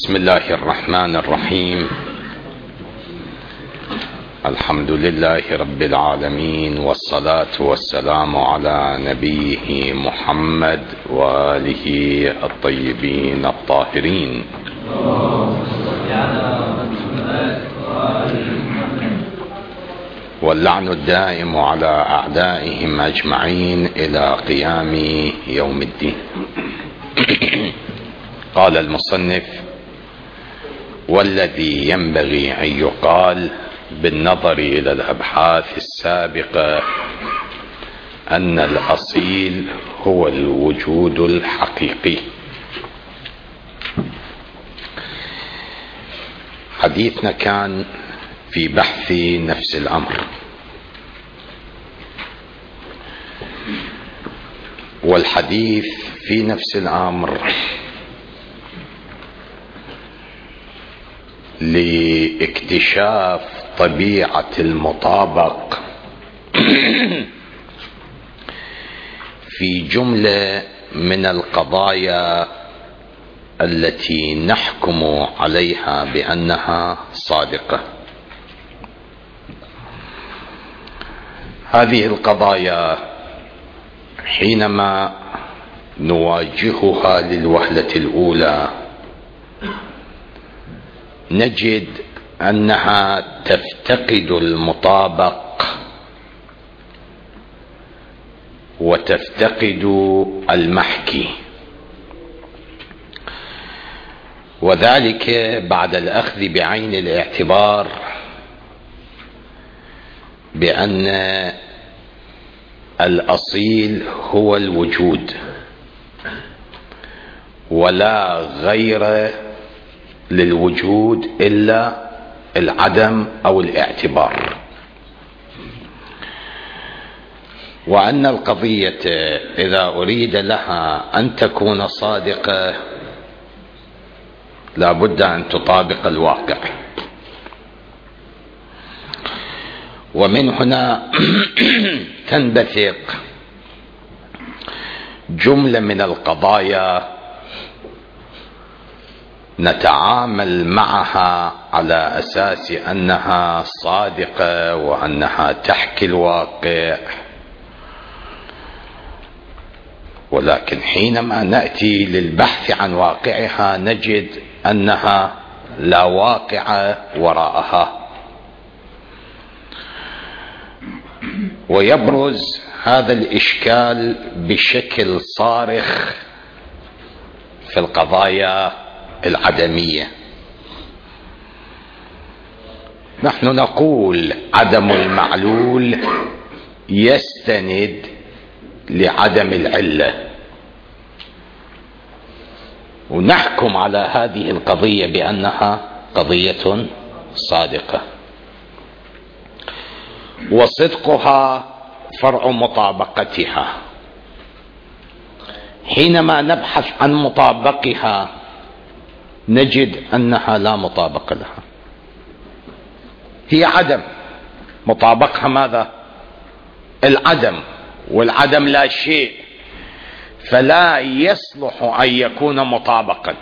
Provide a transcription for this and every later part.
بسم الله الرحمن الرحيم. الحمد لله رب العالمين، والصلاة والسلام على نبيه محمد وآله الطيبين الطاهرين. واللعن الدائم على أعدائهم أجمعين إلى قيام يوم الدين. قال المصنف: والذي ينبغي أن يقال بالنظر إلى الأبحاث السابقة أن الأصيل هو الوجود الحقيقي. حديثنا كان في بحث نفس الأمر، والحديث في نفس الأمر لاكتشاف طبيعة المطابق في جملة من القضايا التي نحكم عليها بأنها صادقة. هذه القضايا حينما نواجهها للوهلة الأولى نجد أنها تفتقد المطابق وتفتقد المحكي، وذلك بعد الأخذ بعين الاعتبار بأن الأصيل هو الوجود ولا غير للوجود إلا العدم أو الاعتبار، وأن القضية إذا أريد لها أن تكون صادقة لا بد أن تطابق الواقع. ومن هنا تنبثق جملة من القضايا نتعامل معها على أساس أنها صادقة وأنها تحكي الواقع، ولكن حينما نأتي للبحث عن واقعها نجد أنها لا واقع وراءها. ويبرز هذا الإشكال بشكل صارخ في القضايا العدمية. نحن نقول عدم المعلول يستند لعدم العلة، ونحكم على هذه القضية بأنها قضية صادقة، وصدقها فرع مطابقتها. حينما نبحث عن مطابقها نجد أنها لا مطابق لها، هي عدم. مطابقها ماذا؟ العدم، والعدم لا شيء، فلا يصلح أن يكون مطابقا.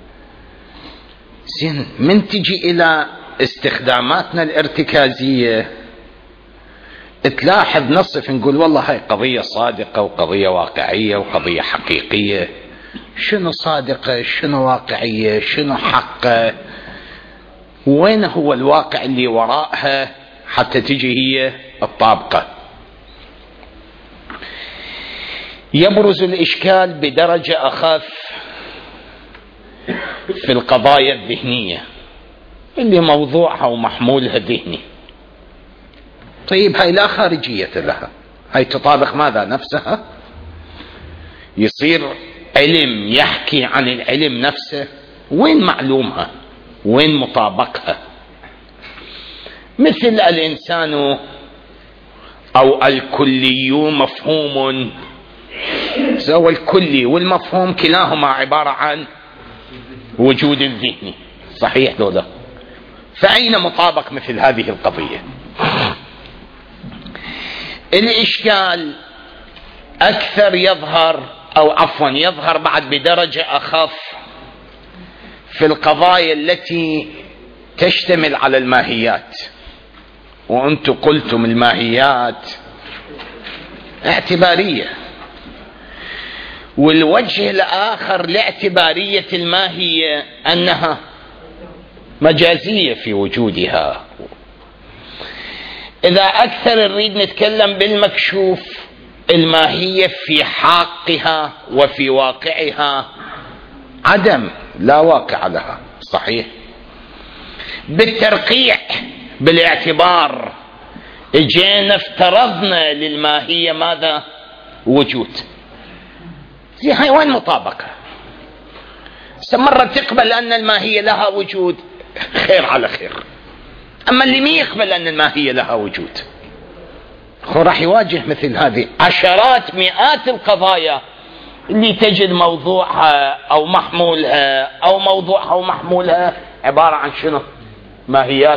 زين، من تجي إلى استخداماتنا الارتكازية تلاحظ نصف نقول والله هاي قضية صادقة وقضية واقعية وقضية حقيقية. شنو صادقة؟ شنو واقعية؟ شنو حقة؟ وين هو الواقع اللي وراءها حتى تجي هي الطابقة؟ يبرز الإشكال بدرجة أخف في القضايا الذهنية اللي موضوعها ومحمولها ذهني. طيب هاي لا خارجية لها، هاي تطابق ماذا؟ نفسها. يصير علم يحكي عن العلم نفسه، وين معلومها؟ وين مطابقها؟ مثل الإنسان أو الكلي مفهوم، سوى الكلي والمفهوم كلاهما عبارة عن وجود الذهني، صحيح لولا؟ فأين مطابق مثل هذه القضية؟ الإشكال أكثر يظهر، أو عفوا يظهر بعد بدرجة أخف في القضايا التي تشتمل على الماهيات، وأنتم قلتم الماهيات اعتبارية، والوجه الآخر لاعتبارية الماهية أنها مجازية في وجودها. إذا أكثر نريد نتكلم بالمكشوف، الماهية في حقها وفي واقعها عدم، لا واقع لها، صحيح. بالترقيع بالاعتبار اجينا افترضنا للماهية ماذا؟ وجود. هاي وين مطابقة؟ مرة تقبل أن الماهية لها وجود، خير على خير. أما اللي ما يقبل أن الماهية لها وجود هو راح يواجه مثل هذه عشرات مئات القضايا اللي تجد موضوعها أو محمولها أو موضوعها ومحمولها عبارة عن شنو؟ ماهيات.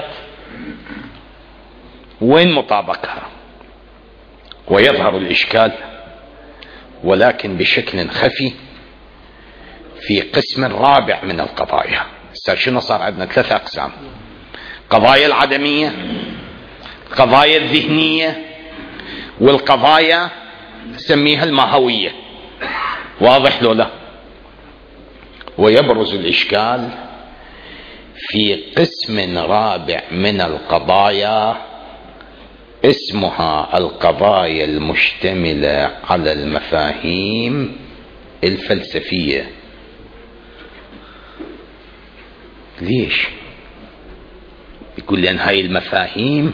وين مطابقها؟ ويظهر الإشكال ولكن بشكل خفي في قسم رابع من القضايا. شنو صار عندنا؟ 3 أقسام: قضايا العدمية، قضايا الذهنية، والقضايا سميها الماهوية. واضح لو لا؟ ويبرز الإشكال في قسم رابع من القضايا اسمها القضايا المشتملة على المفاهيم الفلسفية. ليش؟ يقول لأن هاي المفاهيم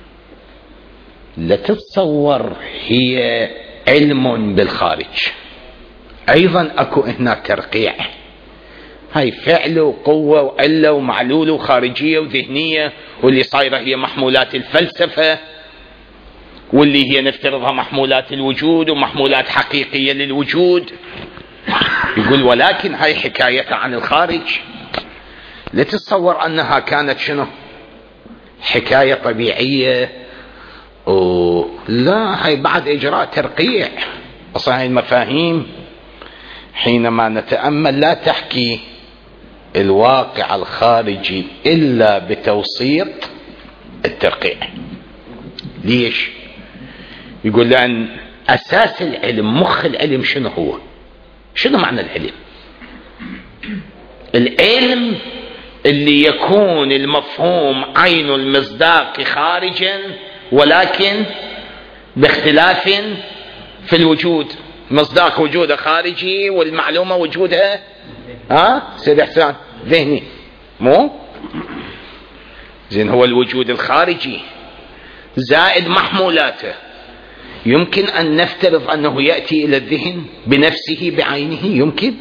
لا تتصور هي علم بالخارج، أيضا أكو هنا ترقيع. هاي فعل وقوة وعلة ومعلول وخارجية وذهنية، واللي صايرة هي محمولات الفلسفة، واللي هي نفترضها محمولات الوجود ومحمولات حقيقية للوجود. يقول ولكن هاي حكاية عن الخارج، لا تتصور أنها كانت شنو؟ حكاية طبيعية. لا، هاي بعد إجراء ترقيع. أصلا هاي المفاهيم حينما نتأمل لا تحكي الواقع الخارجي إلا بتوسيط الترقيع. ليش؟ يقول لأن أساس العلم، مخ العلم شنو هو؟ شنو معنى العلم؟ العلم اللي يكون المفهوم عين المصداق خارجا ولكن باختلاف في الوجود. مصداق وجوده خارجي والمعلومة وجودها سيد إحسان ذهني، مو زين؟ هو الوجود الخارجي زائد محمولاته. يمكن أن نفترض أنه يأتي إلى الذهن بنفسه بعينه؟ يمكن.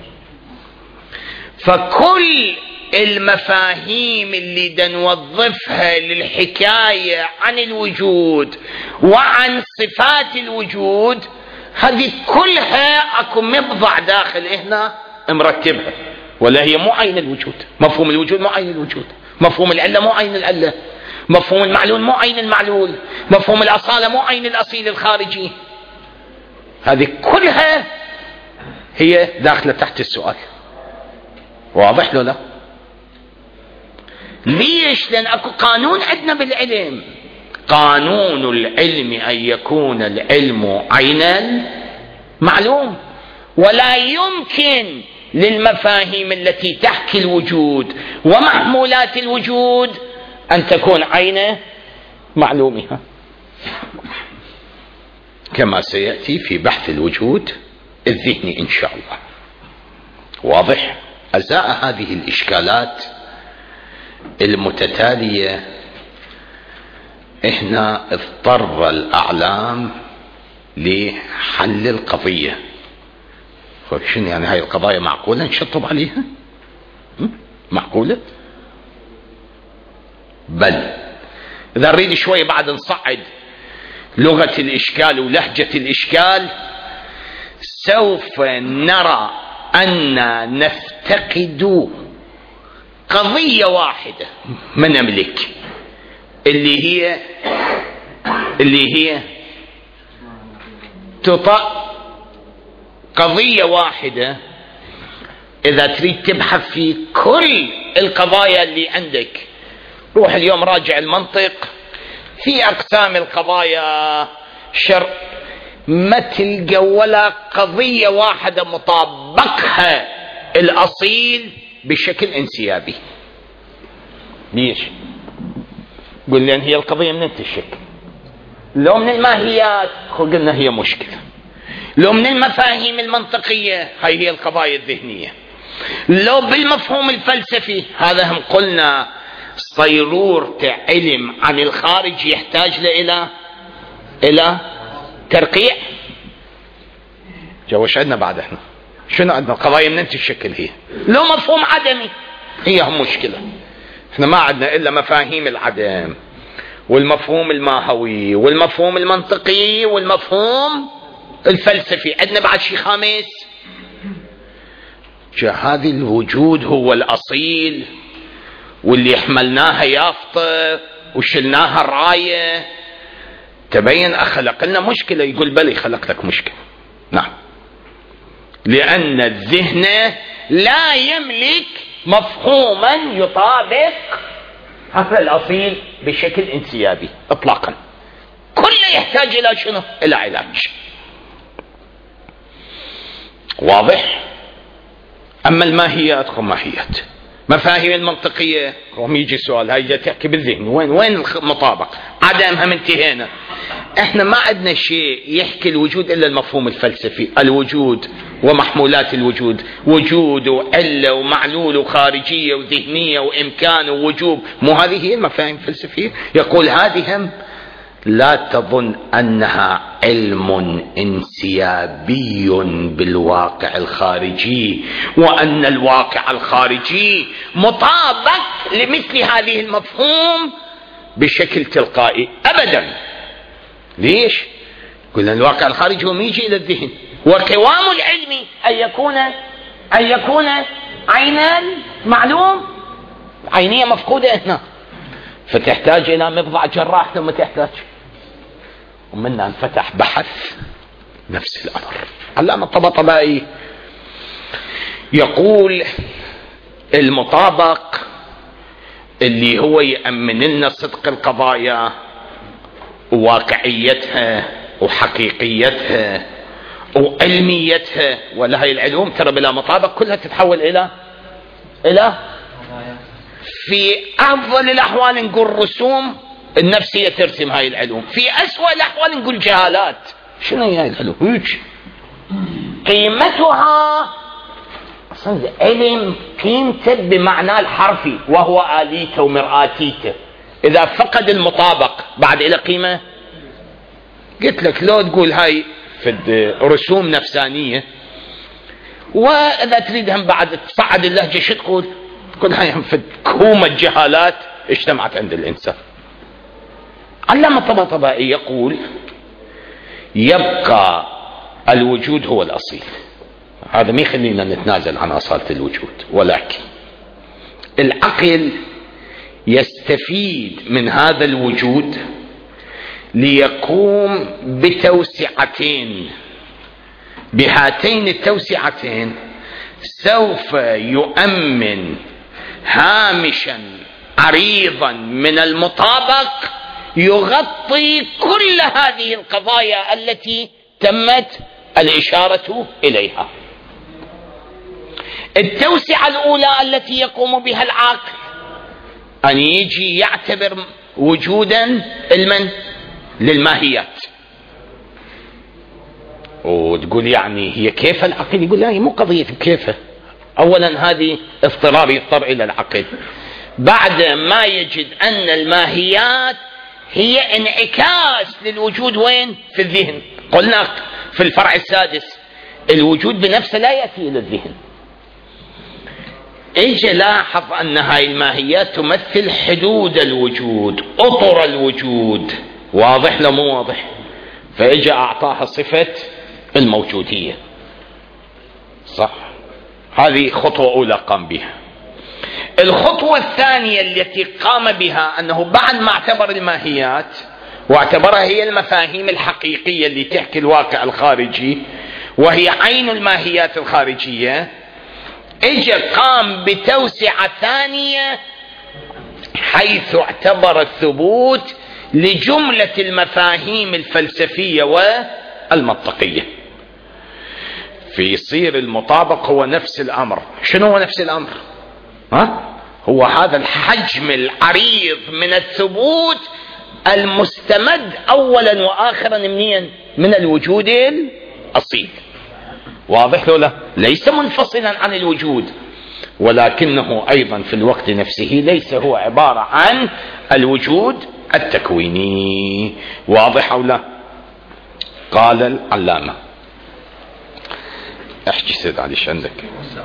فكل المفاهيم اللي دنوظفها للحكاية عن الوجود وعن صفات الوجود، هذه كلها اكو مبضع داخل هنا مرتبها، ولا هي مو عين الوجود. مفهوم الوجود مو عين الوجود، مفهوم العلة مو عين العلة، مفهوم المعلول مو عين المعلول، مفهوم الأصالة مو عين الأصيل الخارجي. هذه كلها هي داخلة تحت السؤال. واضح له لا؟ ليش؟ لأن أكو قانون عندنا بالعلم، قانون العلم أن يكون العلم عين المعلوم، ولا يمكن للمفاهيم التي تحكي الوجود ومحمولات الوجود أن تكون عين معلومها، كما سيأتي في بحث الوجود الذهني إن شاء الله. واضح؟ أزاء هذه الإشكالات المتتالية إحنا اضطر الأعلام لحل القضية. شنو يعني هاي القضايا معقولة نشطب عليها؟ معقولة؟ بل إذا نريد شوي بعد نصعد لغة الإشكال ولهجة الإشكال، سوف نرى أن نفتقد قضية واحدة ما نملك، اللي هي قضية واحدة إذا تريد تبحث في كل القضايا اللي عندك، روح اليوم راجع المنطق في أقسام القضايا ما تلقى ولا قضية واحدة مطابقها الأصيل بشكل انسيابي. ليش؟ قل لي هي القضية من الشكل، لو من الماهيات قلنا هي مشكلة، لو من المفاهيم المنطقية هي القضايا الذهنية، لو بالمفهوم الفلسفي هذا هم قلنا صيرورة علم عن الخارج يحتاج إلى ترقيع. وش عندنا بعد؟ احنا شنو عندنا؟ القضايا من الشكل هي لو مفهوم عدمي هي هم مشكلة. احنا ما عندنا إلا مفاهيم العدم والمفهوم الماهوي والمفهوم المنطقي والمفهوم الفلسفي. عندنا بعد شيء خامس، هذا الوجود هو الأصيل واللي حملناها يافطة وشلناها راية، تبين أخلق لنا مشكلة. يقول بلي خلق لك مشكلة، نعم، لأن الذهن لا يملك مفهوما يطابق هذا الأصيل بشكل انسيابي اطلاقا، كله يحتاج إلى شنو؟ إلى علاج. واضح؟ أما الماهيات ماهيات، مفاهيم المنطقية هم يجي سؤال هاي جاي تحكي بالذهن، وين المطابق؟ عدمها انتهينا. احنا ما عندنا شيء يحكي الوجود إلا المفهوم الفلسفي، الوجود ومحمولات الوجود، وجود وعلة ومعلول وخارجية وذهنية وإمكان ووجوب، مو هذه هي المفاهيم الفلسفية؟ يقول هذه هم لا تظن أنها علم انسيابي بالواقع الخارجي، وأن الواقع الخارجي مطابق لمثل هذه المفهوم بشكل تلقائي أبدا. ليش؟ قلنا الواقع الخارجي هو يجي إلى الذهن، وقوام العلم أن يكون عينا معلوم، عينية مفقودة هنا، فتحتاج إلى مفضع جراح ثم تحتاج، ومنا انفتح بحث نفس الأمر. علامة الطباطبائي يقول المطابق اللي هو يأمن لنا صدق القضايا وواقعيتها وحقيقيتها وعلميتها، ولا هاي العلوم ترى بلا مطابق كلها تتحول إلى في أفضل الأحوال نقول رسوم النفسية ترسم هاي العلوم، في أسوأ الأحوال نقول جهالات. شنو هي هاي العلوم؟ قيمتها أصلا علم قيمته بمعنى الحرفي وهو آليته ومرآتيته، إذا فقد المطابق بعد إلى قيمة. قلت لك لو تقول هاي في رسوم نفسانية، وإذا تريدهم بعد تصعد اللهجة شو تقول؟ تقول هاي هم في كومة جهالات اجتمعت عند الإنسان. علامة الطباطبائي يقول يبقى الوجود هو الأصيل، هذا ما يخلينا نتنازل عن أصالة الوجود، ولكن العقل يستفيد من هذا الوجود ليقوم بتوسعتين، بهاتين التوسعتين سوف يؤمن هامشا عريضا من المطابق يغطي كل هذه القضايا التي تمت الإشارة إليها. التوسعة الأولى التي يقوم بها العقل أن يجي يعتبر وجودا للماهيات، وتقول يعني هي كيف العقل؟ يقول لا، هي مو قضية كيف. أولا هذه اضطرار يضطر إلى العقل بعد ما يجد أن الماهيات هي انعكاس للوجود وين؟ في الذهن. قلنا في الفرع السادس الوجود بنفسه لا يأتي إلى الذهن. اجي لاحظ أن هاي الماهيات تمثل حدود الوجود، أطر الوجود، واضح لا مو واضح؟ فاجي أعطاها صفة الموجودية، صح؟ هذه خطوة أولى قام بها. الخطوة الثانية التي قام بها أنه بعد ما اعتبر الماهيات واعتبرها هي المفاهيم الحقيقية اللي تحكي الواقع الخارجي وهي عين الماهيات الخارجية، اجى قام بتوسعة ثانية حيث اعتبر الثبوت لجملة المفاهيم الفلسفية والمنطقية. فيصير المطابق هو نفس الأمر. شنو هو نفس الأمر؟ هو هذا الحجم العريض من الثبوت المستمد أولا وآخرا منين؟ من الوجود الأصيل. واضح له؟ لا، ليس منفصلا عن الوجود، ولكنه أيضا في الوقت نفسه ليس هو عبارة عن الوجود التكويني. واضح أو لا؟ قال العلامة احكي سيد علي شو عندك؟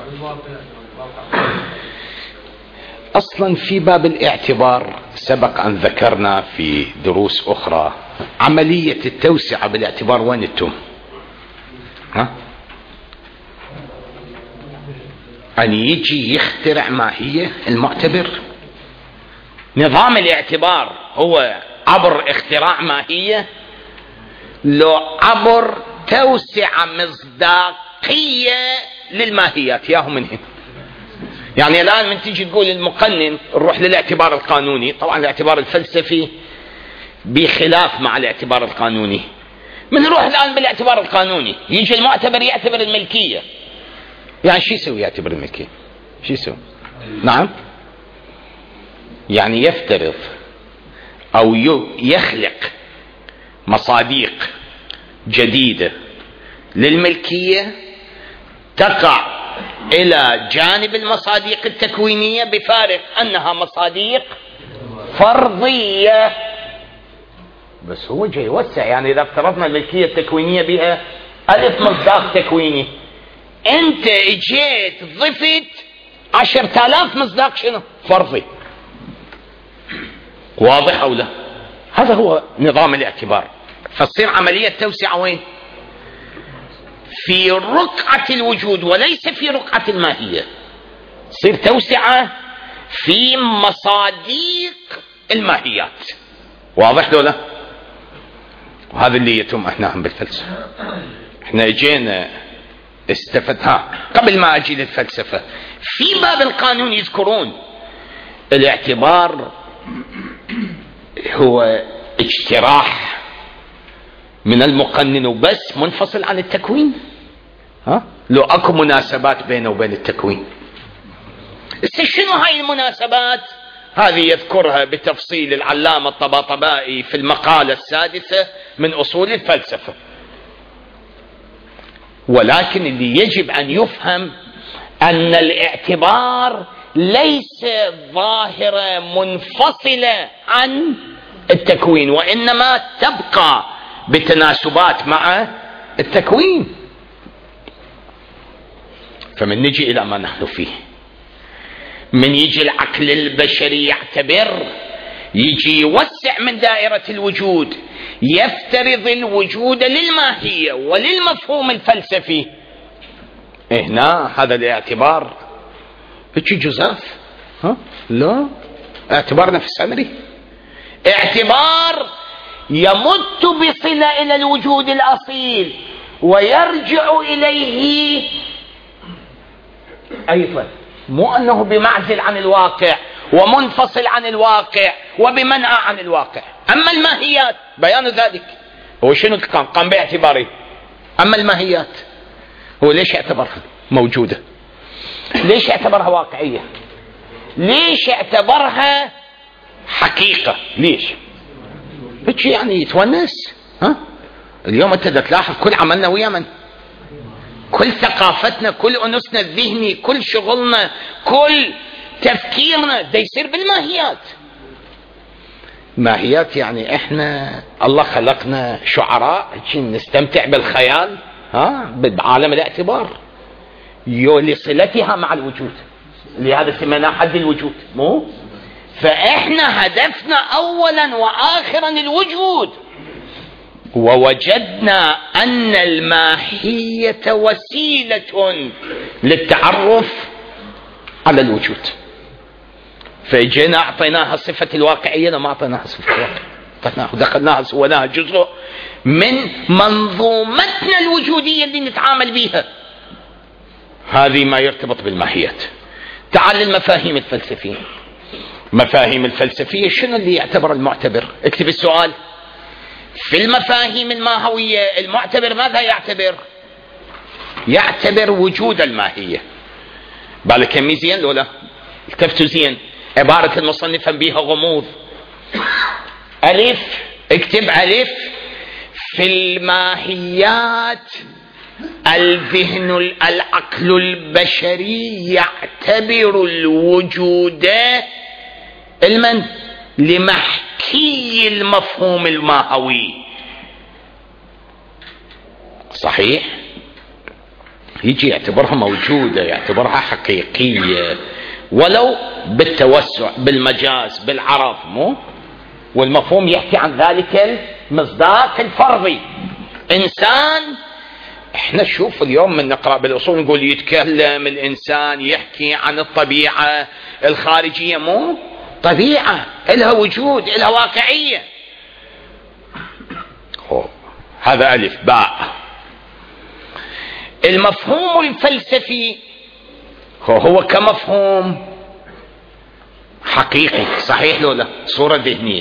أصلا في باب الاعتبار سبق أن ذكرنا في دروس أخرى عملية التوسعة بالاعتبار وين انتم؟ أن يجي يخترع ماهية المعتبر. نظام الاعتبار هو عبر اختراع ماهية لو عبر توسعة مصداقية للماهيات ياهم من هنا. يعني الآن من تيجي تقول المقنن نروح للاعتبار القانوني، طبعا الاعتبار الفلسفي بخلاف مع الاعتبار القانوني. من نروح الآن بالاعتبار القانوني يجي المعتبر يعتبر الملكية، يعني شو يسوي؟ يعتبر الملكية شو يسوي؟ نعم، يعني يفترض أو يخلق مصادق جديدة للملكية تقع إلى جانب المصادق التكوينية، بفارق أنها مصادق فرضية. بس هو جاي يوسع، يعني إذا افترضنا الملكية التكوينية بها 1000 مصداق تكويني، أنت اجيت ضفت 10,000 مصداق شنو؟ فرضي. واضح أو لا؟ هذا هو نظام الاعتبار. فتصير عملية توسعة وين؟ في رقعة الوجود وليس في رقعة الماهية. تصير توسعة في مصادق الماهيات. واضح ولا لا؟ وهذا اللي يتم احنا بالفلسفة. احنا اجينا استفدنا قبل ما اجي للفلسفة في باب القانون يذكرون الاعتبار هو اجتراح من المقنن وبس منفصل عن التكوين. لو اكو مناسبات بينه وبين التكوين. شنو هاي المناسبات؟ هذه يذكرها بتفصيل العلامة الطباطبائي في المقالة 6 من أصول الفلسفة. ولكن اللي يجب أن يفهم أن الاعتبار ليس ظاهرة منفصلة عن التكوين، وإنما تبقى بتناسبات مع التكوين. فمن نجي إلى ما نحن فيه، من يجي العقل البشري يعتبر، يجي يوسع من دائرة الوجود، يفترض الوجود للماهية وللمفهوم الفلسفي. هنا هذا الاعتبار هيك جزاف. لا، اعتبار نفس أمري، اعتبار يمت بصلة إلى الوجود الأصيل ويرجع إليه أيضا، مو أنه بمعزل عن الواقع ومنفصل عن الواقع وبمنأى عن الواقع. أما الماهيات بيان ذلك هو شنو قام باعتباره. أما الماهيات هو ليش اعتبرها موجودة؟ ليش اعتبرها واقعية؟ ليش اعتبرها حقيقة؟ ليش؟ هيك يعني يتونس. اليوم انت تلاحظ كل عملنا ويا من؟ كل ثقافتنا، كل أنسنا الذهني، كل شغلنا، كل تفكيرنا دا يصير بالماهيات. ماهيات يعني احنا الله خلقنا شعراء نستمتع بالخيال بعالم الاعتبار لصلتها مع الوجود، لهذا سميناه حد الوجود. مو فاحنا هدفنا اولا واخرا الوجود، ووجدنا أن الماهية وسيلة للتعرف على الوجود، فجينا أعطيناها صفة الواقعية. ما أعطيناها صفة الواقع، أعطيناها ودخلناها سويناها جزء من منظومتنا الوجودية اللي نتعامل بها. هذه ما يرتبط بالماهيات. تعال للمفاهيم الفلسفية. مفاهيم الفلسفية شنو اللي يعتبر المعتبر؟ اكتب السؤال. في المفاهيم الماهوية المعتبر ماذا يعتبر؟ يعتبر وجود الماهية. بالك يمي زين لولا التفتوا زين. عبارة المصنف بها غموض. ألف، اكتب ألف. في الماهيات الذهن العقل البشري يعتبر الوجود علما لمحكي المفهوم الماهوي. صحيح؟ يجي يعتبرها موجودة، يعتبرها حقيقية، ولو بالتوسع بالمجاز بالعرض، مو؟ والمفهوم يحكي عن ذلك المصداق الفرضي. إنسان، احنا شوف اليوم من نقرأ بالأصول نقول يتكلم الإنسان، يحكي عن الطبيعة الخارجية، مو؟ طبيعة إلها وجود، إلها واقعية. هذا ألف. باء. المفهوم الفلسفي هو كمفهوم حقيقي، صحيح لو لا؟ صورة ذهنية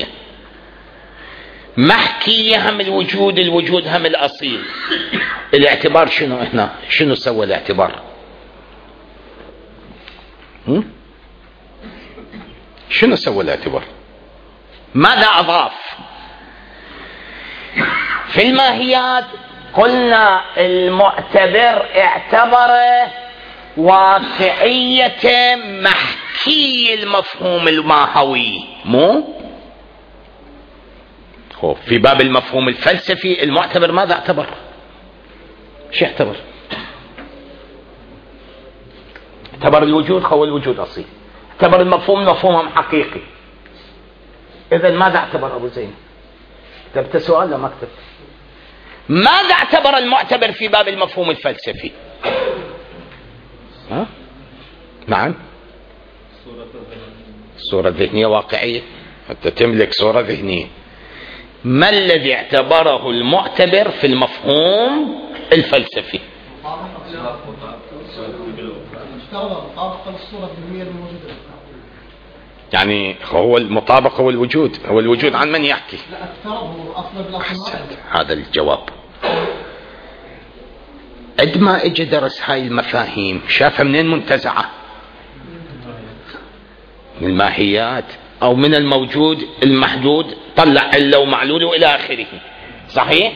محكية هم الوجود، الوجود هم الأصيل. الاعتبار شنو هنا؟ شنو سوى الاعتبار؟ شنو سوى الاعتبار؟ ماذا أضاف؟ في الماهيات قلنا المعتبر اعتبر واقعية محكي المفهوم الماهوي، مو؟ في باب المفهوم الفلسفي المعتبر ماذا اعتبر؟ شو اعتبر؟ اعتبر الوجود هو الوجود أصيل، اعتبر المفهوم مفهوم حقيقي. إذن ماذا اعتبر أبو زين؟ كتبت سؤال لما كتبت؟ ماذا اعتبر المعتبر في باب المفهوم الفلسفي؟ ها؟ نعم، صورة ذهنية واقعية. أنت تملك صورة ذهنية. ما الذي اعتبره المعتبر في المفهوم الفلسفي؟ يعني هو المطابق، هو الوجود. هو الوجود عن من يحكي؟ هذا الجواب. قد ما اجى درس هاي المفاهيم شافها منين منتزعة؟ من الماهيات او من الموجود المحدود، طلع علة ومعلول والى اخره. صحيح؟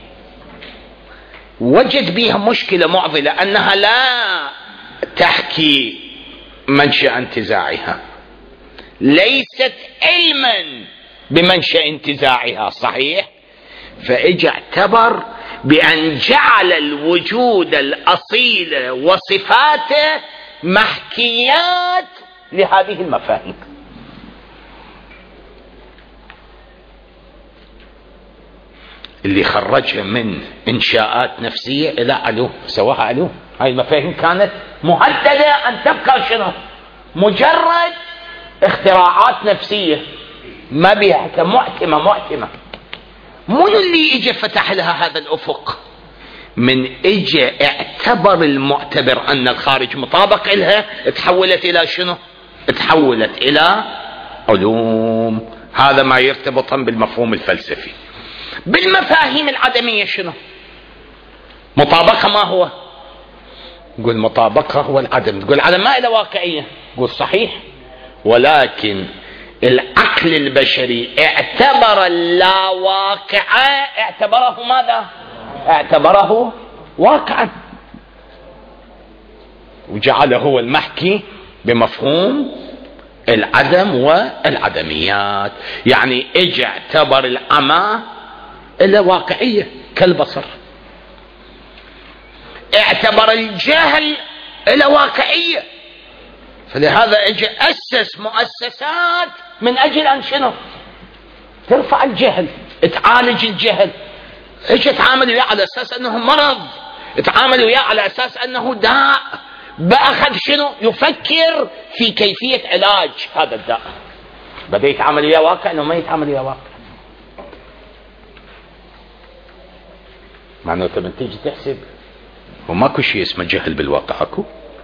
وجد بها مشكلة معضلة انها لا تحكي منشأ انتزاعها، ليست علما بمنشأ انتزاعها. صحيح؟ فاجى اعتبر بأن جعل الوجود الأصيل وصفاته محكيات لهذه المفاهيم. اللي خرجها من إنشاءات نفسية إلى علوم، سواها علوم. هاي المفاهيم كانت مهددة أن تبقى شنو؟ مجرد اختراعات نفسية ما بها كمعتمة. منو اللي اجى فتح لها هذا الافق؟ من اجى اعتبر المعتبر ان الخارج مطابق لها، تحولت الى شنو؟ تحولت الى علوم. هذا ما يرتبط بالمفهوم الفلسفي. بالمفاهيم العدمية شنو مطابقة؟ ما هو؟ نقول مطابقة هو العدم. تقول العدم ما له واقعية. نقول صحيح، ولكن العقل البشري اعتبر اللاواقع، اعتبره ماذا؟ اعتبره واقعا، وجعله هو المحكي بمفهوم العدم والعدميات. يعني اجى اعتبر العمى إلا واقعية كالبصر، اعتبر الجهل إلا واقعية. فلهذا اجى أسس مؤسسات من أجل أن شنو؟ ترفع الجهل، تعالج الجهل. ايش تعامل وياه على أساس أنه مرض، تعامل وياه على أساس أنه داء، بأخذ شنو؟ يفكر في كيفية علاج هذا الداء. بدأ يتعامل وياه واقع أنه ما يتعامل وياه واقع. معناته من تيجي تحسب وماكو شيء اسمه جهل بالواقع. اكو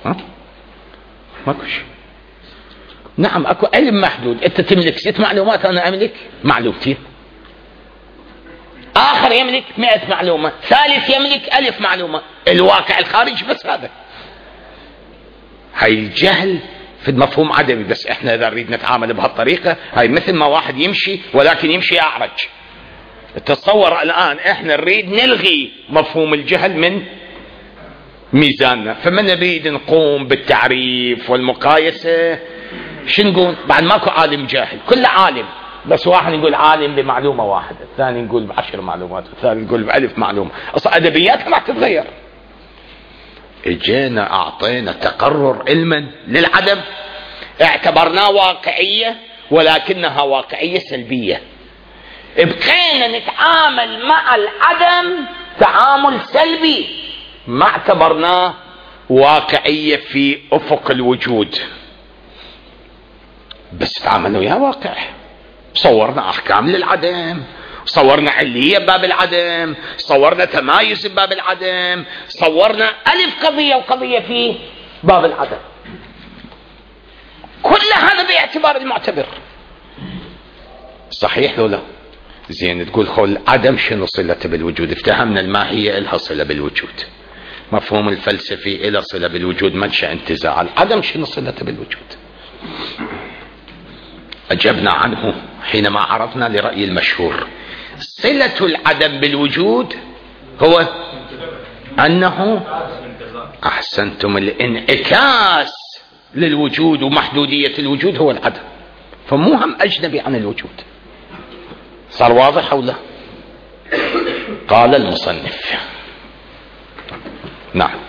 ماكو شيء. نعم اكو علم محدود، انت تملك 6 معلومات، انا املك معلومتين، اخر يملك 100 معلومة، ثالث يملك 1000 معلومة. الواقع الخارجي بس هذا. هاي الجهل في المفهوم عدمي، بس احنا اذا نريد نتعامل بهالطريقة، هاي مثل ما واحد يمشي ولكن يمشي اعرج. تصور الان احنا نريد نلغي مفهوم الجهل من ميزاننا، فما نريد نقوم بالتعريف والمقايسة. شو نقول؟ بعد ماكو عالم جاهل، كل عالم، بس واحد يقول عالم بمعلومة واحدة، الثاني يقول ب10 معلومات، الثالث يقول ب1000 معلومة. اصلا ادبياتها ما تتغير. اجينا اعطينا تقرر علما للعدم، اعتبرناه واقعية ولكنها واقعية سلبية، بقينا نتعامل مع العدم تعامل سلبي، ما اعتبرناه واقعية في افق الوجود، بس تعاملنا وياه واقع. صورنا احكام للعدم، صورنا علية بباب العدم، صورنا تمايز بباب العدم، صورنا 1000 قضية وقضية في باب العدم. كل هذا باعتبار المعتبر. صحيح لو لا؟ زين تقول خل العدم شنو صلته بالوجود؟ افتهمنا الماهية لها صلة بالوجود، مفهوم الفلسفي له صلة بالوجود، منشأ انتزاع. العدم شنو صلته بالوجود؟ أجبنا عنه حينما عرضنا لرأي المشهور. صلة العدم بالوجود هو أنه أحسنتم الانعكاس للوجود، ومحدودية الوجود هو العدم، فمو هم أجنبي عن الوجود. صار واضح أو لا؟ قال المصنف نعم.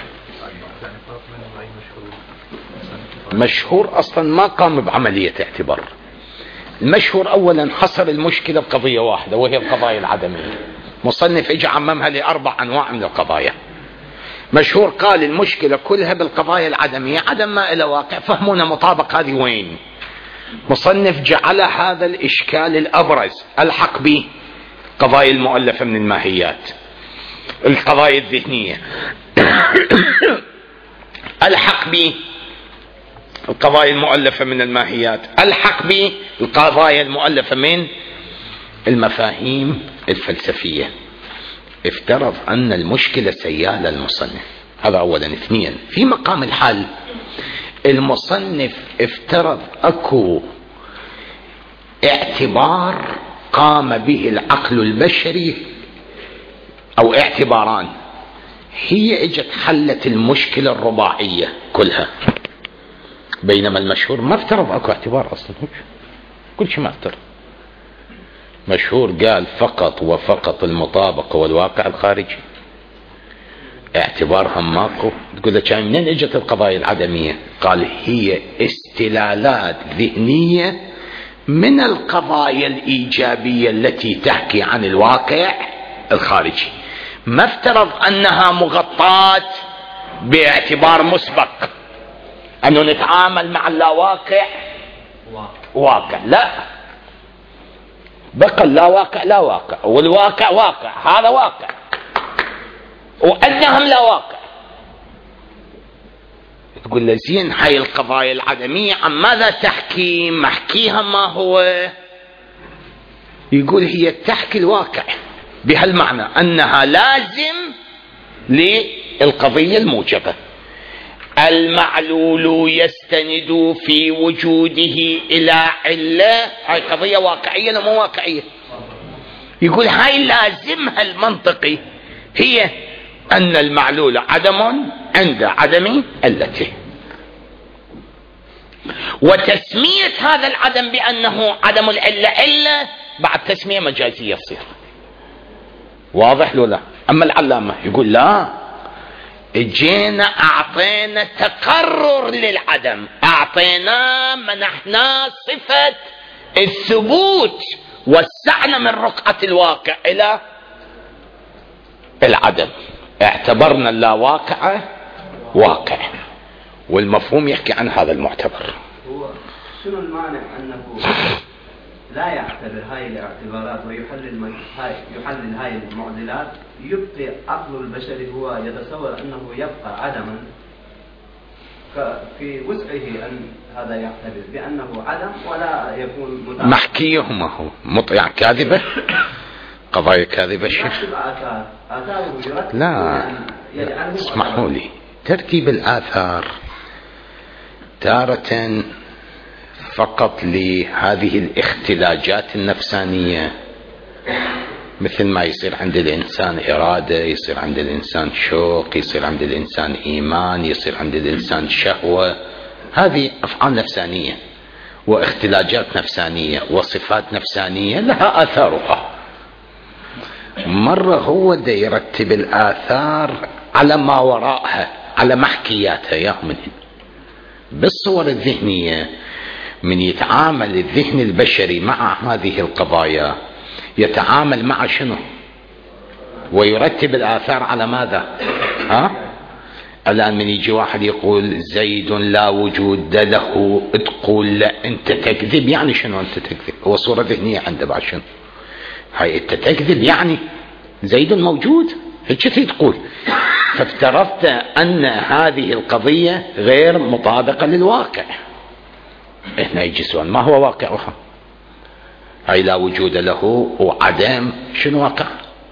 مشهور أصلا ما قام بعملية اعتبار. المشهور أولا حصر المشكلة بقضية واحدة وهي القضايا العدمية. مصنف اجى عممها ل4 أنواع من القضايا. مشهور قال المشكلة كلها بالقضايا العدمية، عدم ما إلى واقع، فهمونا مطابق هذه وين. مصنف جعل هذا الإشكال الأبرز، ألحق به قضايا المؤلفة من الماهيات، القضايا الذهنية، ألحق به القضايا المؤلفة من الماهيات، ألحق به القضايا المؤلفة من المفاهيم الفلسفية. افترض أن المشكلة سيالة المصنف، هذا أولا. 2 في مقام الحل المصنف افترض أكو اعتبار قام به العقل البشري أو اعتباران، هي اجت حلت المشكلة الرباعية كلها، بينما المشهور ما افترض اكو اعتبار اصلا، كل شيء ما افترض. مشهور قال فقط وفقط المطابقة والواقع الخارجي، اعتبارهم ماكو. تقول له كان منين اجت القضايا العدمية؟ قال هي استلالات ذهنية من القضايا الإيجابية التي تحكي عن الواقع الخارجي، ما افترض أنها مغطاة باعتبار مسبق أنه نتعامل مع اللاواقع واقع. لا، بقى اللاواقع لا واقع والواقع واقع، هذا واقع وأنهم لا واقع. تقول له زين هاي القضايا العدمية عن ماذا تحكي؟ محكيها ما هو؟ يقول هي تحكي الواقع بهالمعنى أنها لازم للقضية الموجبة. المعلول يستند في وجوده إلى علة، هاي قضية واقعية ولا مو واقعية؟ يقول هاي لازمها المنطقي هي أن المعلول عدم عند عدم علته، وتسمية هذا العدم بأنه عدم العلة علة بعد تسمية مجازية تصير. واضح لو لا؟ أما العلامة يقول لا، اجينا اعطينا تقرر للعدم، اعطينا منحنا صفة الثبوت، وسعنا من رقعة الواقع الى العدم، اعتبرنا اللاواقع واقع، والمفهوم يحكي عن هذا المعتبر. هو شنو المانع انه لا يعتبر هاي الاعتبارات ويحلل هاي المعضلات، يبقي عقل البشري هو يتصور انه يبقى عدما في وسعه أن هذا يعتبر بأنه عدم ولا يكون متعب. محكيهم هو يعني كاذبة، قضايا كاذبة الشيخ. لا اسمحوا لي، ترتيب الآثار تارة فقط لهذه الاختلاجات النفسانية، مثل ما يصير عند الإنسان إرادة، يصير عند الإنسان شوق، يصير عند الإنسان إيمان، يصير عند الإنسان شهوة. هذه أفعال نفسانية واختلاجات نفسانية وصفات نفسانية لها آثارها. مرة هو دا يرتب الآثار على ما وراءها، على محكياتها يا بالصور الذهنية. من يتعامل الذهن البشري مع هذه القضايا يتعامل مع شنو؟ ويرتب الآثار على ماذا؟ الآن من يجي واحد يقول زيد لا وجود له، تقول لا أنت تكذب. يعني شنو أنت تكذب؟ هو صورة ذهنية عنده بعد شنو؟ هاي أنت تكذب يعني زيد موجود، هيك تقول. فافترضت أن هذه القضية غير مطابقة للواقع. هنا يجي سؤال، ما هو واقعها؟ هاي لا وجود له وعدم، شنو واقع؟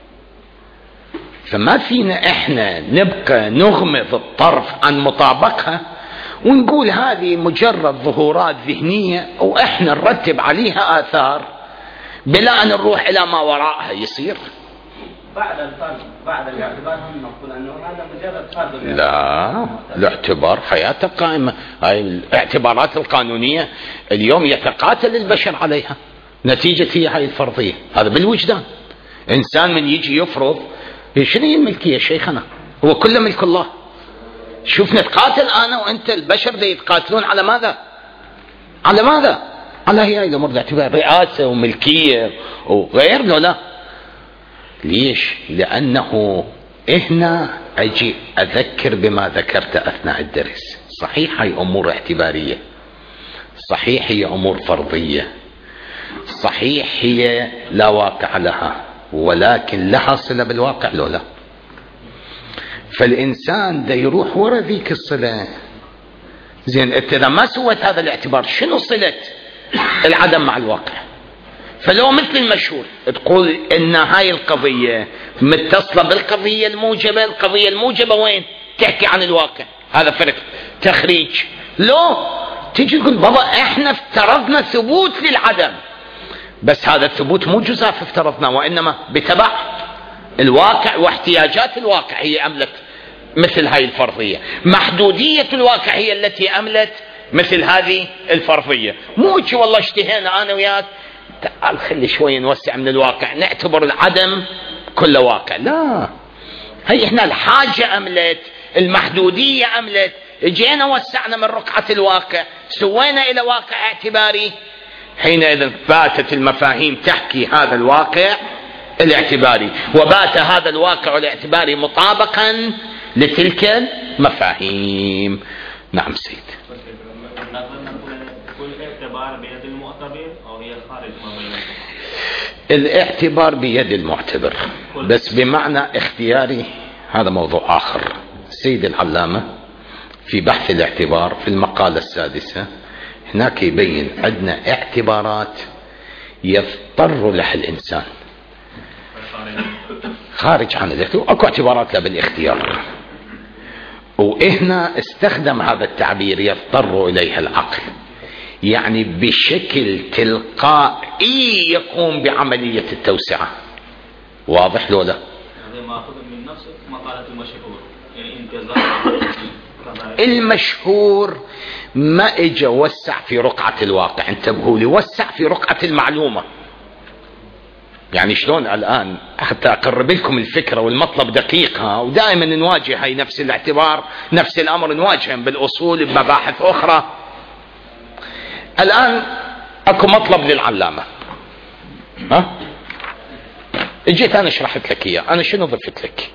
فما فينا احنا نبقى نغمض الطرف عن مطابقها ونقول هذه مجرد ظهورات ذهنية واحنا نرتب عليها آثار بلا أن نروح إلى ما وراءها. يصير بعد الفرض بعد الاعتبار هم نقول أنه هذا مجرد فرض. لا، الاعتبار حياته قائمة. هاي الاعتبارات القانونية اليوم يتقاتل البشر عليها نتيجة هي هاي الفرضية. هذا بالوجدان. إنسان من يجي يفرض شنو هي الملكية شيخنا؟ هو كله ملك الله. شوف نتقاتل أنا وأنت البشر ذي يتقاتلون على ماذا؟ على ماذا؟ على هي الأمور باعتبار رئاسة وملكية وغير. لا ليش؟ لأنه هنا أجي أذكر بما ذكرت أثناء الدرس. صحيح هي أمور اعتبارية، صحيح هي أمور فرضية، صحيح هي لا واقع لها، ولكن لها صلة بالواقع لو لا. فالإنسان دا يروح ورا ذيك الصلة. زين انت اذا ما سويت هذا الاعتبار شنو صلة العدم مع الواقع؟ فلو مثل المشهور تقول ان هاي القضية متصلة بالقضية الموجبة، القضية الموجبة وين؟ تحكي عن الواقع. هذا فرق تخريج. لو تيجي تقول بابا احنا افترضنا ثبوت للعدم، بس هذا الثبوت مو جزاف افترضنا، وانما بتبع الواقع واحتياجات الواقع هي املت مثل هاي الفرضية. محدودية الواقع هي التي املت مثل هذه الفرضية. مو والله اشتهينا انا وياك تعال خلي شوي نوسع من الواقع نعتبر العدم كل واقع. لا، هي احنا الحاجة املت، المحدودية املت، جينا وسعنا من رقعة الواقع سوينا الى واقع اعتباري. حينئذ باتت المفاهيم تحكي هذا الواقع الاعتباري، وبات هذا الواقع الاعتباري مطابقا لتلك المفاهيم. نعم سيد. الاعتبار بيد المعتبر أو هي خارج ما بينهم؟ الاعتبار بيد المعتبر بس بمعنى اختياري، هذا موضوع آخر. سيد العلامة في بحث الاعتبار في المقالة السادسة هناك يبين عندنا اعتبارات يضطر لها الإنسان خارج عن الاختيار، اكو اعتبارات لا بالاختيار، وهنا استخدم هذا التعبير يضطر إليها العقل، يعني بشكل تلقائي يقوم بعملية التوسعة. واضح لو لا؟ هذا ماخذ من نفس مقالة المشهور، يعني انتظار المشهور ما اجى وسع في رقعة الواقع، انتبهوا لي، وسع في رقعة المعلومة. يعني شلون الآن حتى أقرب لكم الفكرة والمطلب دقيق، ودائما نواجه هاي نفس الاعتبار نفس الأمر نواجه بالأصول بمباحث أخرى. الآن أكو مطلب للعلامة، اجيت أنا شرحت لك إياه، أنا شنو ضفت لك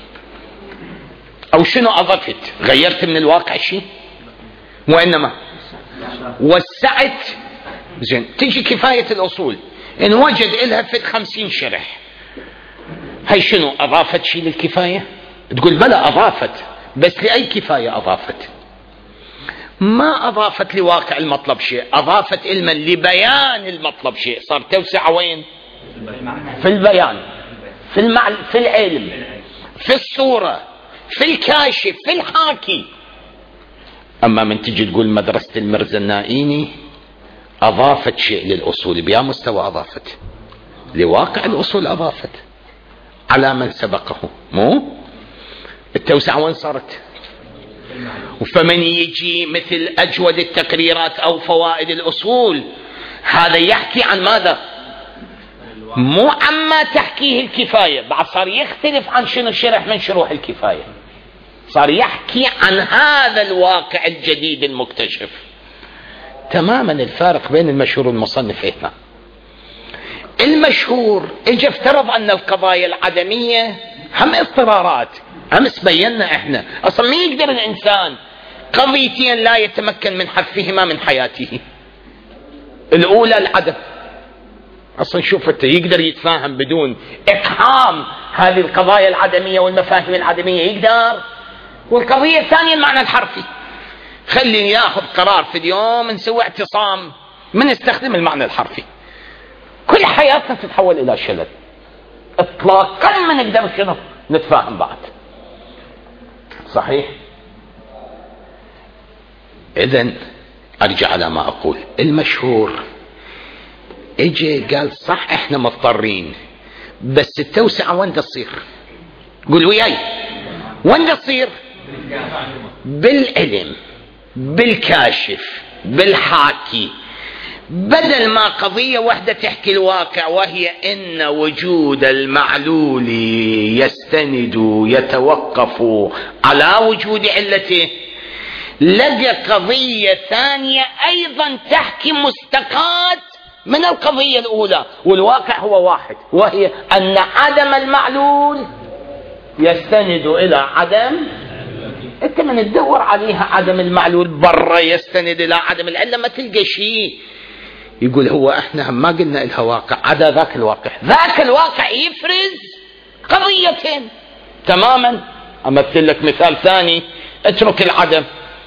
أو شنو أضفت؟ غيرت من الواقع شيء؟ وإنما وسعت. زين تيجي كفاية الأصول إن وجد إلها في 50 شرح، هاي شنو أضافت شيء للكفاية؟ تقول بلى أضافت، بس لأي كفاية أضافت؟ ما أضافت لواقع المطلب شيء، أضافت علما لبيان المطلب شيء. صار توسعة وين؟ في البيان، في العلم، في الصورة، في الكاشف، في الحاكي. أما من تجي تقول مدرسة المرزا النائيني أضافت شيء للأصول، بيا مستوى أضافت لواقع الأصول، أضافت على من سبقه. مو التوسعة وين صارت؟ فمن يجي مثل أجود التقريرات أو فوائد الأصول، هذا يحكي عن ماذا؟ مو عما تحكيه الكفاية، بعد صار يختلف عن شنو شرح من شروح الكفاية، صار يحكي عن هذا الواقع الجديد المكتشف. تماما الفارق بين المشهور والمصنف هنا. المشهور اجى افترض أن القضايا العدمية هم اضطرارات. أمس بينا احنا أصلا ما يقدر الإنسان قضيتين لا يتمكن من حذفهما من حياته. الأولى العدم، أصلا شوف أنت يقدر يتفاهم بدون إقحام هذه القضايا العدمية والمفاهيم العدمية، يقدر. والقضية الثانية المعنى الحرفي، خلي ياخذ قرار في اليوم نسوي اعتصام من نستخدم المعنى الحرفي، كل حياتنا تتحول إلى شلل إطلاقا ما نقدر شنو نتفاهم بعد. صحيح؟ إذن أرجع على ما أقول، المشهور اجي قال صح احنا مضطرين، بس التوسعة وين تصير؟ قول وياي وين تصير؟ بالعلم، بالكاشف، بالحاكي، بدل ما قضية واحدة تحكي الواقع وهي إن وجود المعلول يستند يتوقف على وجود علته، لقى قضية ثانية أيضا تحكي مستقات من القضية الأولى، والواقع هو واحد، وهي أن عدم المعلول يستند إلى عدم. أنت من تدور عليها عدم المعلول برا يستند إلى عدم العلة ما تلقى شيء. يقول هو احنا ما قلنا إلها واقع عدا ذاك الواقع، ذاك الواقع يفرز قضيتين تماما. أمثل لك مثال ثاني، اترك العدم.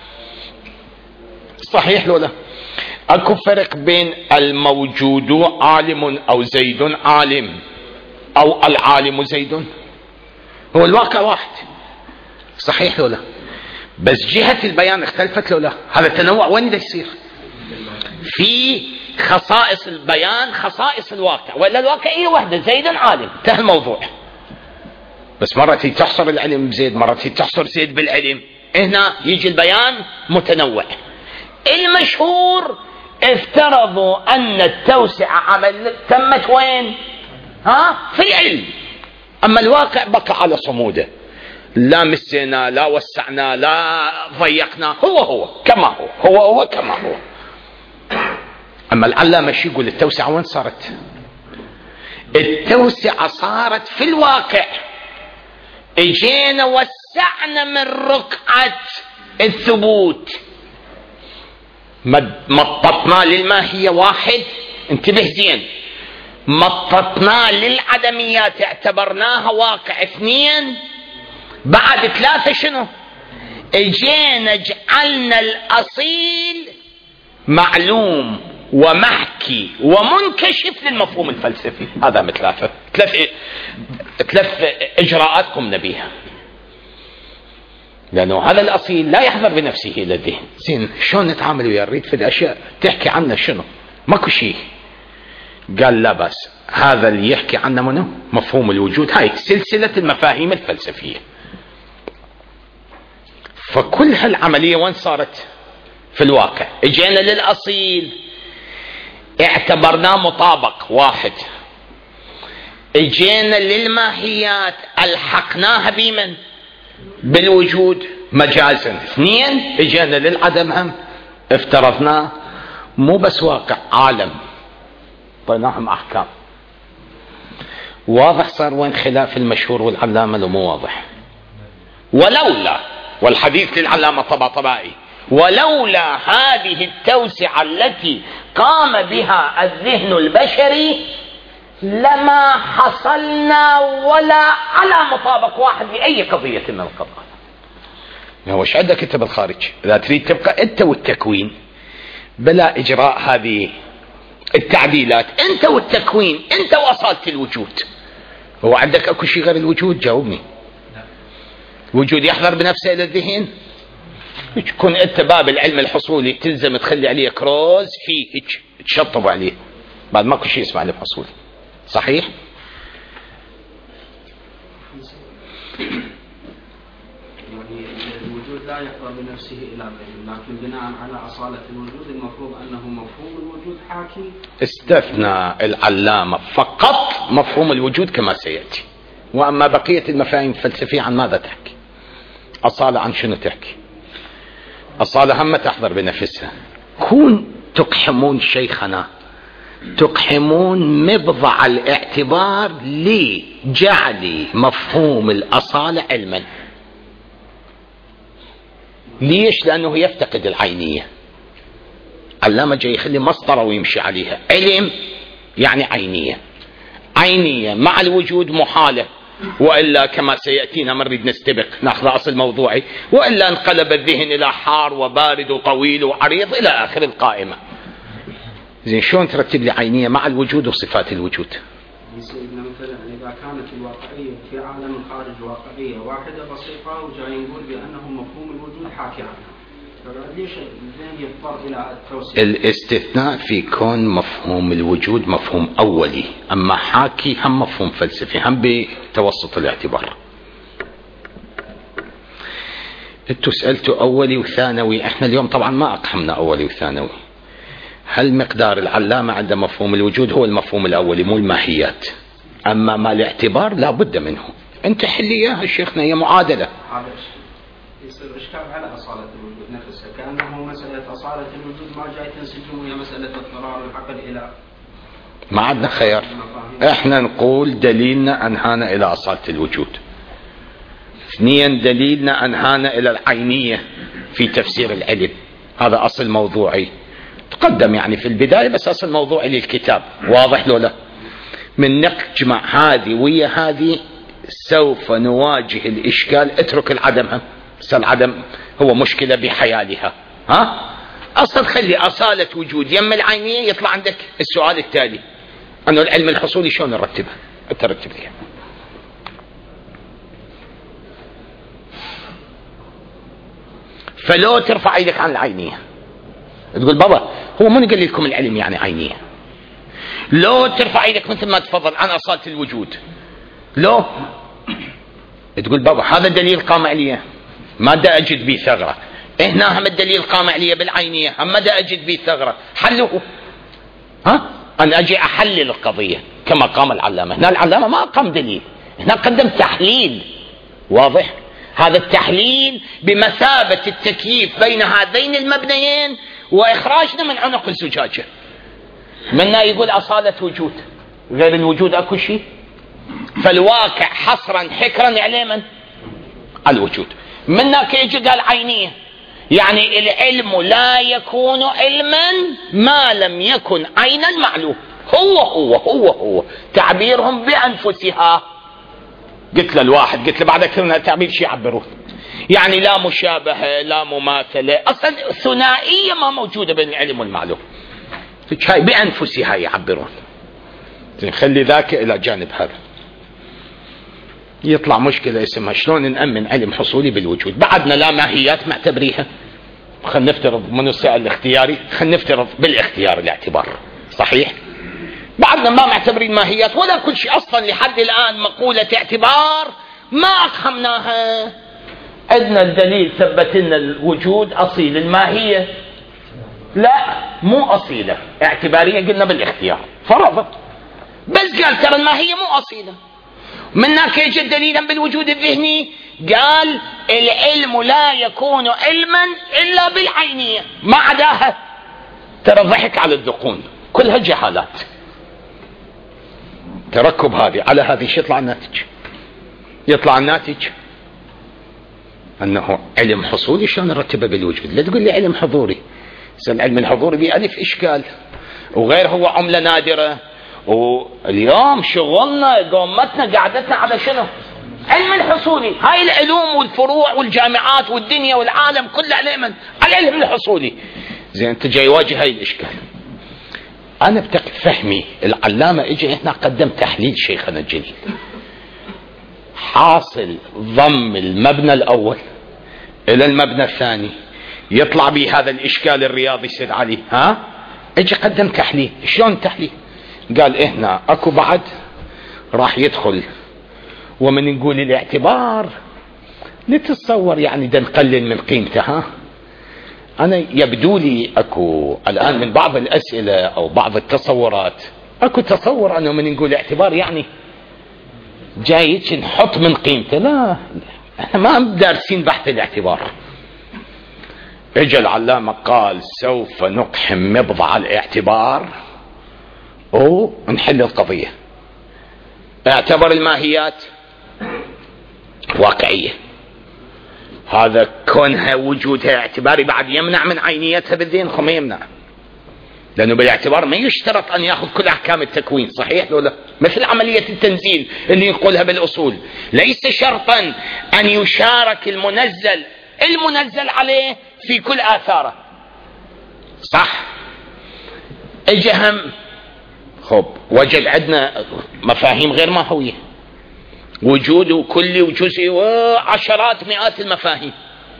صحيح لولا اكو فرق بين الموجود عالم او زيد عالم او العالم زيد؟ هو الواقع واحد. صحيح لولا؟ بس جهة البيان اختلفت لولا؟ هذا التنوع وين دا يصير؟ في خصائص البيان خصائص الواقع، ولا الواقع هي وحده زيد عالم، انتهى الموضوع. بس مرة تحصر العلم بزيد، مرة تحصر زيد بالعلم، هنا يجي البيان متنوع. المشهور افترضوا أن التوسعة تمت وين؟ في العلم، أما الواقع بقى على صموده، لا مسنا لا وسعنا لا ضيقنا، هو كما هو كما هو. أما العلامة شو يقول؟ التوسعة وين صارت؟ التوسعة صارت في الواقع، اجينا وسعنا من رقعة الثبوت، مططنا للماهية واحد، انتبه زين، مططنا للعدميات اعتبرناها واقع اثنين، بعد ثلاثة شنو؟ اجينا جعلنا الأصيل معلوم ومحكي ومنكشف للمفهوم الفلسفي. هذا من ثلاث إجراءات قمنا بها، لأنه هذا الأصيل لا يحضر بنفسه إلى الذهن. زين شلون نتعامل ويا الريد في الأشياء تحكي عنه شنو؟ ماكو شيء. قال لا بس هذا اللي يحكي عنه منه مفهوم الوجود، هاي سلسلة المفاهيم الفلسفية. فكل هالعملية وين صارت؟ في الواقع. اجينا للأصيل اعتبرناه مطابق واحد، اجينا للماهيات الحقناها بمن؟ بالوجود مجازا اثنين، اجينا للعدم هم افترضناه مو بس واقع عالم، طيناهم احكام. واضح صار وين خلاف المشهور والعلامة لو مو واضح؟ ولولا، والحديث للعلامة طباطبائي، ولولا هذه التوسعة التي قام بها الذهن البشري لما حصلنا ولا على مطابق واحد لأي قضية من القضايا. وش عندك انت بالخارج؟ اذا تريد تبقى انت والتكوين بلا اجراء هذه التعديلات، انت والتكوين، انت واصالة الوجود. هو عندك اكو شيء غير الوجود؟ جاوبني. الوجود يحضر بنفسه الى الذهن؟ تكون انت باب العلم الحصولي تلزم تخلي عليه كروز فيه تشطب عليه، بعد ماكو شيء اسمه علم حصولي. صحيح؟ الوجود لا يحضر بنفسه إلى غيره، لكن بناء على أصالة الوجود المفروض أنه مفهوم الوجود حاكي. استثنى العلامة فقط مفهوم الوجود كما سيأتي، وأما بقية المفاهيم الفلسفية عن ماذا تحكي؟ أصالة عن شنو تحكي؟ أصالة هم تحضر بنفسها. كون تقحمون شيخنا، تقحمون مبضع الاعتبار لجعل مفهوم الأصالة علما. ليش؟ لأنه يفتقد العينية. علامة جاي يخلي مسطرة ويمشي عليها. علم يعني عينية، عينية مع الوجود محالة، وإلا كما سيأتينا مريد نستبق ناخذ أصل موضوعي، وإلا انقلب الذهن إلى حار وبارد وطويل وعريض إلى آخر القائمة. زين شلون ترتب لي عينية مع الوجود وصفات الوجود؟ سيدنا مثلا إذا كانت الواقعية في عالم خارج واقعية واحدة بسيطة وجاي نقول بأنه مفهوم الوجود حاكي عنها، فليش الذهن يضطر إلى التوسيع؟ الاستثناء في كون مفهوم الوجود مفهوم أولي، أما حاكي هم مفهوم فلسفي، هم بتوسط الاعتبار. انتوا سألتوا أولي وثانوي، احنا اليوم طبعا ما أقحمنا أولي وثانوي. هل مقدار العلامة عند مفهوم الوجود هو المفهوم الأولي مو الماهيات، أما ما الاعتبار لا بد منه. انت حلي إياها شيخنا، هي معادلة. يصير إشكال على أصالة الوجود نفسها، كأنه مسألة أصالة الوجود ما جاي تنسجم ويا مسألة اضطرار العقل إلى، ما عندنا خيار. احنا نقول دليلنا أنهانا إلى أصالة الوجود. اثنيا دليلنا أنهانا إلى العينية في تفسير العلم. هذا أصل موضوعي تقدم يعني في البداية، بس أصل موضوعي للكتاب. واضح لو لا؟ من نجمع هذه ويا هذه سوف نواجه الإشكال. اترك العدم هم، بس العدم هو مشكلة بحيالها. ها أصلا خلي أصالة وجود يم العينية، يطلع عندك السؤال التالي أنه العلم الحصولي شلون نرتبها؟ ترتب لي. فلو ترفع ايدك عن العينية تقول بابا هو من قال لكم العلم يعني عينية؟ لو ترفع ايدك مثل ما تفضل عن أصالة الوجود، لو تقول بابا هذا دليل قام عليه ما دا أجد به ثغرة. هنا هم الدليل قام عليه بالعينية، هم ما دا أجد به ثغرة. حله ها أنا أجي أحلل القضية كما قام العلامة. هنا العلامة ما قام دليل، هنا قدم تحليل. واضح؟ هذا التحليل بمثابة التكييف بين هذين المبنيين وإخراجنا من عنق الزجاجة. منا يقول أصالة وجود، غير الوجود أكو شيء. فالواقع حصرا حكرا علما الوجود. منا كيجي قال عينية، يعني العلم لا يكون علما ما لم يكن عينا معلوم. هو تعبيرهم بأنفسها. قلت للواحد، قلت له بعد كلمة تعبير شي يعبروه، يعني لا مشابهة لا مماثلة، أصلا ثنائية ما موجودة بين العلم والمعلوم، هاي بأنفسها يعبرون. خلي ذاك إلى جانب هذا. يطلع مشكلة اسمها شلون نأمن علم حصولي بالوجود. بعدنا لا ماهيات معتبريها، خلينا نفترض من السؤال الاختياري، خلينا نفترض بالاختيار الاعتبار صحيح. بعدنا ما معتبرين ماهيات ولا كل شيء. أصلا لحد الآن مقولة اعتبار ما أقحمناها. عندنا الدليل ثبت لنا الوجود أصيل، الماهية لا مو أصيلة، اعتبارية قلنا بالاختيار فرضت، بس قال ترى الماهية مو أصيلة. من هناك يجي دليلا بالوجود الذهني، قال العلم لا يكون علما إلا بالعينية ما عداها. ترى ضحك على الذقون، كلها جهالات. تركب هذه على هذه شو يطلع الناتج؟ يطلع الناتج أنه علم حصولي شلون نرتبه بالوجود. لا تقول لي علم حضوري، العلم الحضوري بألف إشكال، وغير هو عملة نادرة. واليوم شغلنا قومتنا قعدتنا على شنو؟ علم الحصولي. هاي العلوم والفروع والجامعات والدنيا والعالم كله على من؟ على العلم الحصولي. زين انت جاي يواجه هاي الاشكال. انا بتقي فهمي العلامة اجى هنا قدم تحليل شيخنا الجليل، حاصل ضم المبنى الاول الى المبنى الثاني يطلع به هذا الاشكال الرياضي سيد علي. اجى قدم تحليل. شلون تحليل؟ قال هنا اكو بعد راح يدخل، ومن نقول الاعتبار نتصور يعني دا نقلل من قيمته. انا يبدو لي اكو الان من بعض الاسئلة او بعض التصورات اكو تصور انه من نقول اعتبار يعني جايش نحط من قيمته. لا، احنا ما دارسين بحث الاعتبار. اجى العلامة قال سوف نقحم مبضع الاعتبار ونحل القضية. اعتبر الماهيات واقعية، هذا كونها وجودها اعتباري بعد يمنع من عينيتها بالذهن. ما يمنع، لأنه بالاعتبار ما يشترط أن يأخذ كل أحكام التكوين. صحيح ولا لا؟ مثل عملية التنزيل اللي يقولها بالأصول، ليس شرطا أن يشارك المنزل عليه في كل آثاره. صح؟ الجهم وجد عندنا مفاهيم غير ماهوية، وجود وكلي وجزئي وعشرات مئات المفاهيم.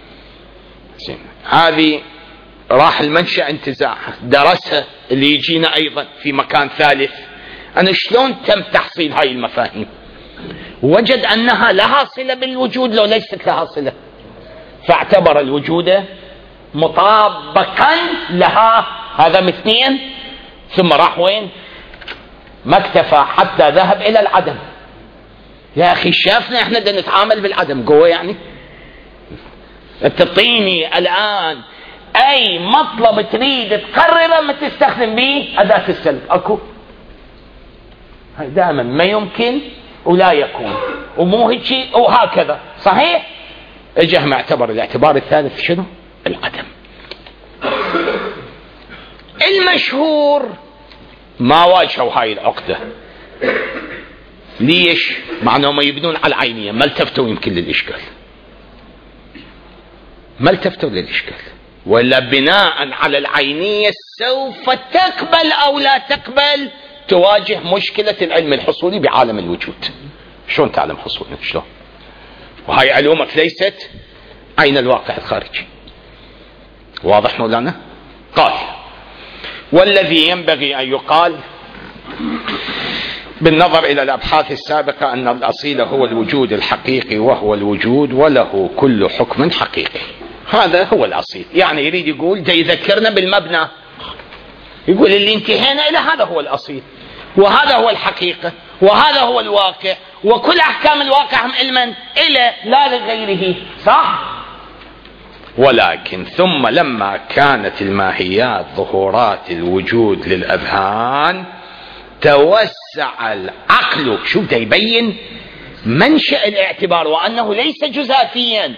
هذه راح المنشأ انتزاع درسها اللي يجينا أيضا في مكان ثالث. أنا شلون تم تحصيل هاي المفاهيم؟ وجد أنها لها صلة بالوجود لو ليست لها صلة، فاعتبر الوجود مطابقا لها. هذا مثنين. ثم راح وين؟ ما اكتفى حتى ذهب إلى العدم. يا أخي شافنا احنا بدنا نتعامل بالعدم قوة يعني. تعطيني الآن أي مطلب تريد تقرره ما تستخدم به أداة السلب. أكو هاي دائما ما يمكن ولا يكون ومو هيك وهكذا. صحيح؟ اجه معتبر الاعتبار الثالث شنو؟ العدم. المشهور ما واجهوا هاي العقدة. ليش؟ مع انهم يبنون على العينية، ما التفتوا يمكن للإشكال، ما التفتوا للإشكال، ولا بناء على العينية سوف تقبل أو لا تقبل تواجه مشكلة العلم الحصولي بعالم الوجود. شلون تعلم حصولي؟ شلون؟ وهاي علومك ليست عين الواقع الخارجي. واضح مولانا؟ قال والذي ينبغي أن يقال بالنظر إلى الأبحاث السابقة أن الأصيل هو الوجود الحقيقي، وهو الوجود وله كل حكم حقيقي. هذا هو الأصيل. يعني يريد يقول جاي يذكرنا بالمبنى، يقول اللي انتهينا إلى هذا هو الأصيل، وهذا هو الحقيقة، وهذا هو الواقع، وكل أحكام الواقع هم علما إلى لا لغيره. صح؟ ولكن ثم لما كانت الماهيات ظهورات الوجود للأذهان توسع العقل. شو ده يبين منشأ الاعتبار وأنه ليس جزافيا.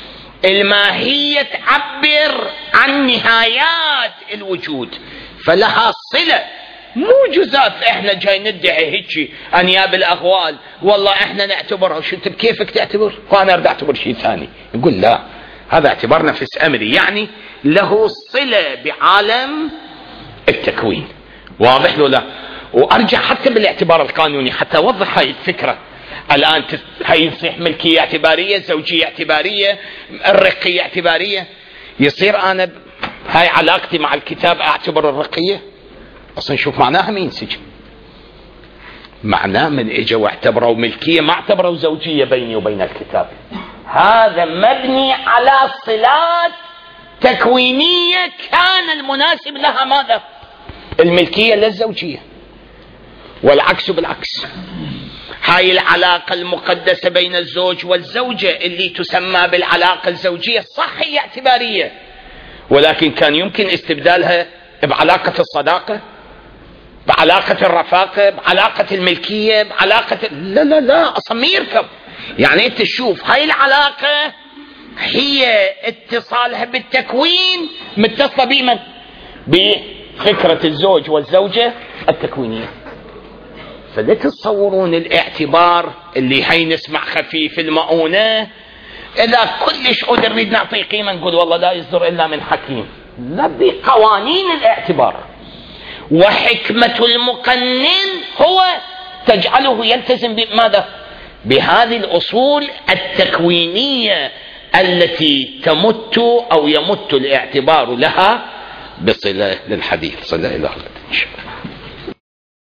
الماهية تعبر عن نهايات الوجود فلها صلة، مو جزاف. احنا جاي ندعي هيك انياب الاغوال والله احنا نعتبرها. شو انت بكيفك تعتبر وانا اريد اعتبر شيء ثاني؟ يقول لا، هذا اعتبار نفس امري، يعني له صلة بعالم التكوين. واضح له لا؟ وارجع حتى بالاعتبار القانوني حتى اوضح هاي الفكرة. الان هاي يصيح ملكية اعتبارية، زوجية اعتبارية، الرقية اعتبارية. يصير انا هاي علاقتي مع الكتاب اعتبر الرقية؟ اصلا شوف معناها مين سجن. معناه من اجوا واعتبروا ملكية ما اعتبروا زوجية بيني وبين الكتاب. هذا مبني على صلات تكوينية كان المناسب لها ماذا؟ الملكية للزوجية، والعكس بالعكس. هاي العلاقة المقدسة بين الزوج والزوجة اللي تسمى بالعلاقة الزوجية صح هي اعتبارية، ولكن كان يمكن استبدالها بعلاقة الصداقة، بعلاقة الرفاقة، بعلاقة الملكية، بعلاقة لا لا لا أصلا ما يركب. يعني أنت تشوف هاي العلاقة هي اتصالها بالتكوين متصلة بمن؟ بفكرة الزوج والزوجة التكوينية. فلا تتصورون الاعتبار اللي هي نسمع خفيف المؤونة إذا كلش نريد نعطي قيمة نقول والله لا يصدر إلا من حكيم. لا، بقوانين الاعتبار، وحكمة المقنن هو تجعله يلتزم بماذا؟ بهذه الأصول التكوينية التي تمت أو يمت الاعتبار لها بصلة للحديث. صلى الله عليه وسلم.